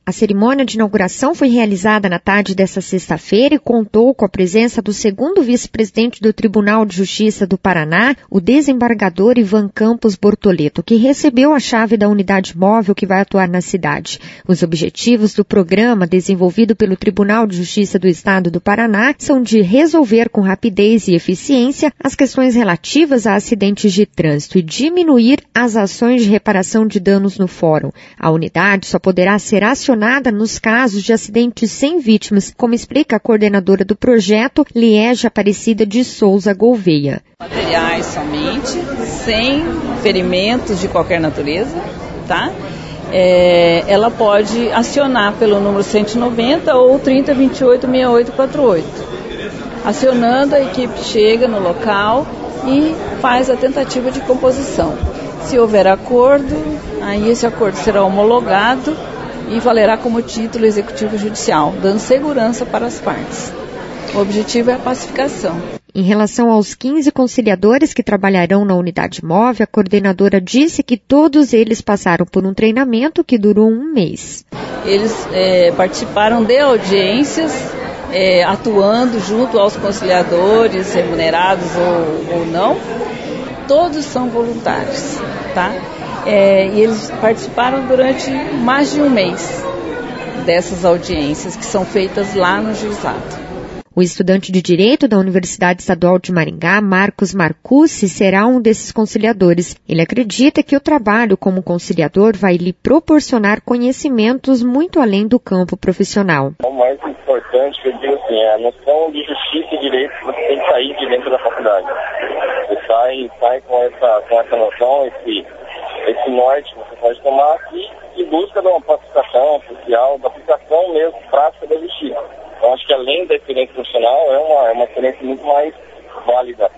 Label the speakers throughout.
Speaker 1: A cerimônia de inauguração foi realizada na tarde desta sexta-feira e contou com a presença do segundo vice-presidente do Tribunal de Justiça do Paraná, o desembargador Ivan Campos Bortoleto, que recebeu a chave da unidade móvel que vai atuar na cidade. Os objetivos do programa desenvolvido pelo Tribunal de Justiça do Estado do Paraná são de resolver com rapidez e eficiência as questões relativas a acidentes de trânsito e diminuir as ações de reparação de danos no fórum. A unidade só poderá ser acionada nos casos de acidentes sem vítimas, como explica a coordenadora do projeto, Liege Aparecida de Souza Gouveia.
Speaker 2: Materiais somente, sem ferimentos de qualquer natureza, tá? Ela pode acionar pelo número 190 ou 3028-6848. Acionando, a equipe chega no local e faz a tentativa de composição. Se houver acordo, aí esse acordo será homologado e valerá como título executivo judicial, dando segurança para as partes. O objetivo é a pacificação.
Speaker 1: Em relação aos 15 conciliadores que trabalharão na unidade móvel, a coordenadora disse que todos eles passaram por um treinamento que durou 1 mês.
Speaker 2: Eles participaram de audiências, atuando junto aos conciliadores, remunerados ou não. Todos são voluntários, tá? E eles participaram durante mais de 1 mês dessas audiências que são feitas lá no juizado.
Speaker 1: O estudante de Direito da Universidade Estadual de Maringá, Marcos Marcucci, será um desses conciliadores. Ele acredita que o trabalho como conciliador vai lhe proporcionar conhecimentos muito além do campo profissional.
Speaker 3: O mais importante, que eu digo assim, é a noção de justiça e direito que você tem que sair de dentro da faculdade. Você sai com essa noção, esse norte que você pode tomar aqui e busca de uma pacificação social, da aplicação mesmo prática da justiça. Então, acho que além da experiência profissional, é uma experiência muito mais válida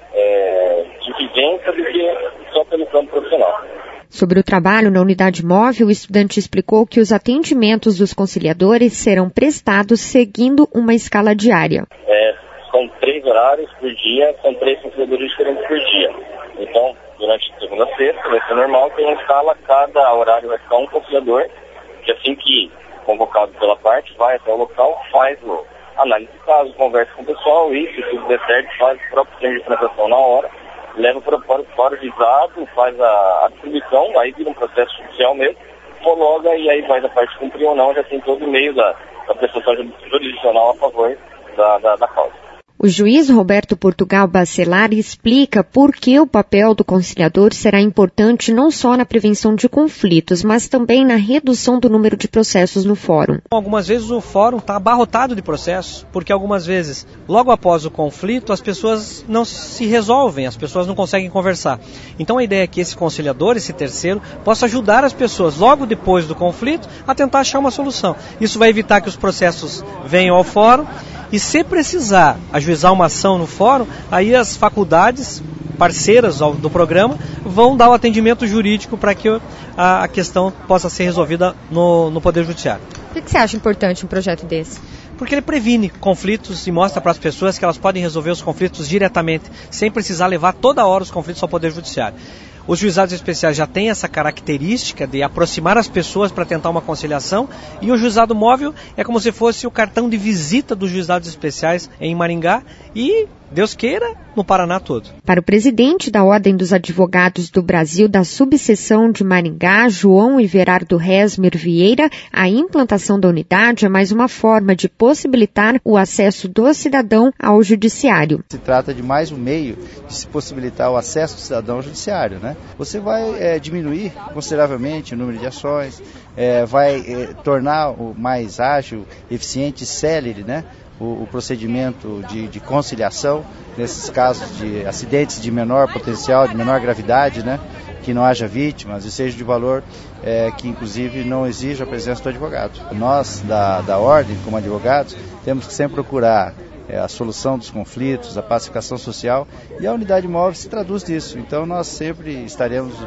Speaker 3: de vivência do que só pelo campo profissional.
Speaker 1: Sobre o trabalho na unidade móvel, o estudante explicou que os atendimentos dos conciliadores serão prestados seguindo uma escala diária.
Speaker 3: São 3 horários por dia, são 3 conciliadores diferentes por dia. Então, durante segunda a sexta, vai ser normal, tem uma escala, cada horário vai ficar um conciliador, que assim que convocado pela parte, vai até o local, faz a análise do caso, conversa com o pessoal e, se tudo der certo, faz o próprio termo de transação na hora, leva para o juizado, faz a distribuição, aí vira um processo judicial mesmo, homologa e aí vai da parte cumprir ou não, já tem todo o meio da prestação jurisdicional a favor da causa.
Speaker 1: O juiz Roberto Portugal Bacelar explica por que o papel do conciliador será importante não só na prevenção de conflitos, mas também na redução do número de processos no fórum.
Speaker 4: Algumas vezes o fórum está abarrotado de processos, porque algumas vezes, logo após o conflito, as pessoas não se resolvem, as pessoas não conseguem conversar. Então a ideia é que esse conciliador, esse terceiro, possa ajudar as pessoas, logo depois do conflito, a tentar achar uma solução. Isso vai evitar que os processos venham ao fórum. E se precisar ajuizar uma ação no fórum, aí as faculdades parceiras do programa vão dar o atendimento jurídico para que a questão possa ser resolvida no Poder Judiciário.
Speaker 1: Por que você acha importante um projeto desse?
Speaker 4: Porque ele previne conflitos e mostra para as pessoas que elas podem resolver os conflitos diretamente, sem precisar levar toda hora os conflitos ao Poder Judiciário. Os juizados especiais já têm essa característica de aproximar as pessoas para tentar uma conciliação, e o juizado móvel é como se fosse o cartão de visita dos juizados especiais em Maringá e, Deus queira, no Paraná todo.
Speaker 1: Para o presidente da Ordem dos Advogados do Brasil da subseção de Maringá, João Everardo Resmer Vieira, a implantação da unidade é mais uma forma de possibilitar o acesso do cidadão ao judiciário.
Speaker 5: Se trata de mais um meio de se possibilitar o acesso do cidadão ao judiciário, né? Você vai diminuir consideravelmente o número de ações, vai tornar o mais ágil, eficiente e célere, né? O procedimento de conciliação, nesses casos de acidentes de menor potencial, de menor gravidade, né? Que não haja vítimas e seja de valor que inclusive não exija a presença do advogado. Nós da Ordem, como advogados, temos que sempre procurar a solução dos conflitos, a pacificação social, e a unidade móvel se traduz nisso. Então nós sempre estaremos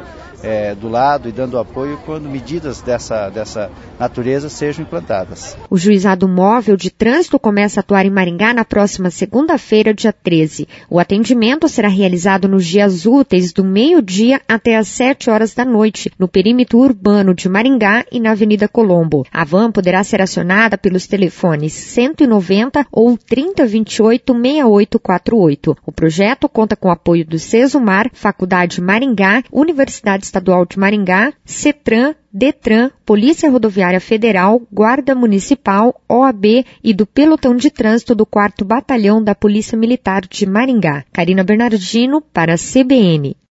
Speaker 5: do lado e dando apoio quando medidas dessa natureza sejam implantadas.
Speaker 1: O Juizado Móvel de Trânsito começa a atuar em Maringá na próxima segunda-feira, dia 13. O atendimento será realizado nos dias úteis do meio-dia até às 7 horas da noite, no perímetro urbano de Maringá e na Avenida Colombo. A van poderá ser acionada pelos telefones 190 ou 3028-6848. O projeto conta com o apoio do Sesumar, Faculdade Maringá, Universidade Estadual de Maringá, CETRAN, DETRAN, Polícia Rodoviária Federal, Guarda Municipal, OAB e do Pelotão de Trânsito do 4º Batalhão da Polícia Militar de Maringá. Karina Bernardino para a CBN.